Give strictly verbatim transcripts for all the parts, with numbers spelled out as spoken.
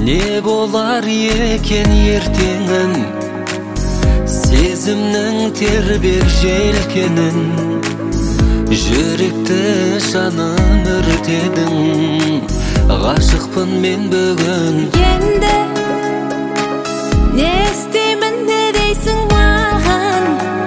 Не болар екен ертеңін, сезімнің тербер желкенін, жүректі жанын өртедің. Ғашықпын мен бүгін. Енді не істеймін, не дейсің маған?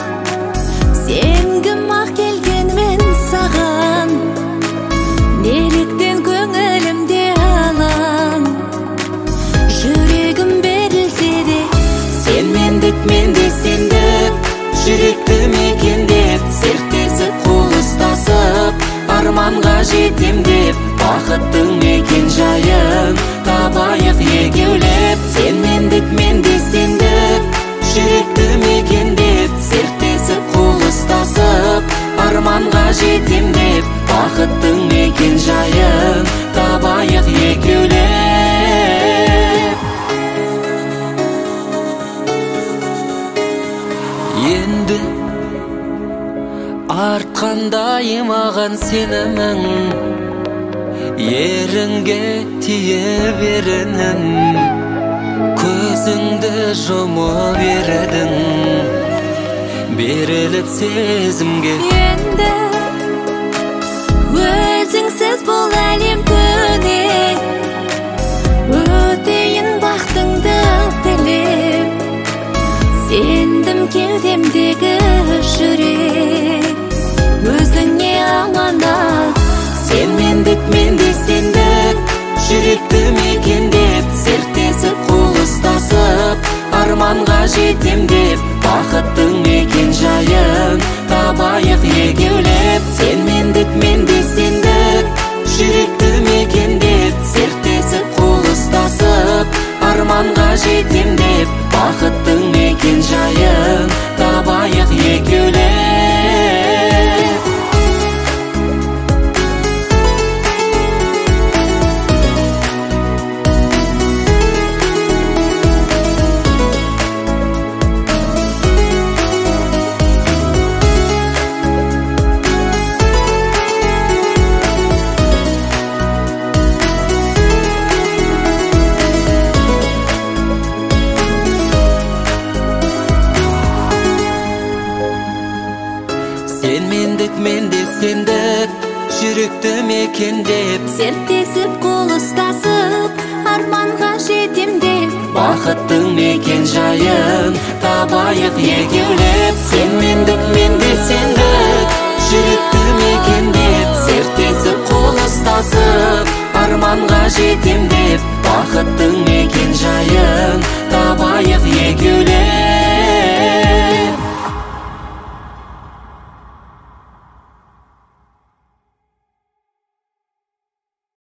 Сенгім ақ келгенмен саған, неліктен көңілімде алаң? Жүрегім берілсе де, Сен мендік, мен де сендік, жүректі мекендеп, серттесіп қол ұстасып, арманға жетем деп, бақыттың мекен жайын табайық екеулеп. Сен мендік, мен де сендік, жүректі мекендеп, серттесіп қол ұстасып, арманға жетем деп, бақыттың мекен жайын табайық екеулеп. Енді артқандай маған сенімің, ерінге тие берінің, көзіңді жұмып ередің, беріліп сезімге. енді өзіңсіз бұл әлем көне, өтейін бақытыңды тілеп. Сендім кеудемдегі жүрек, өзіңе аманат. Сен мендік, мен де сендік, жүректі мекендеп, серттесіп қол ұстасып, арманға жетем деп, бақыттың мекен жайын табайық екеулеп. Сен мендік, мен де сендік, жүректі мекендеп, серттесіп қол ұстасып, арманға жетем деп, бақыттың мекен жайын табайық екеулеп. Сен мендік, мен де сендік, жүректі мекендеп, серттесіп қол ұстасып, арманға жетем деп, бақыттың мекен жайын табайық екеулеп. Сен мендік, мен де сендік, жүректі мекен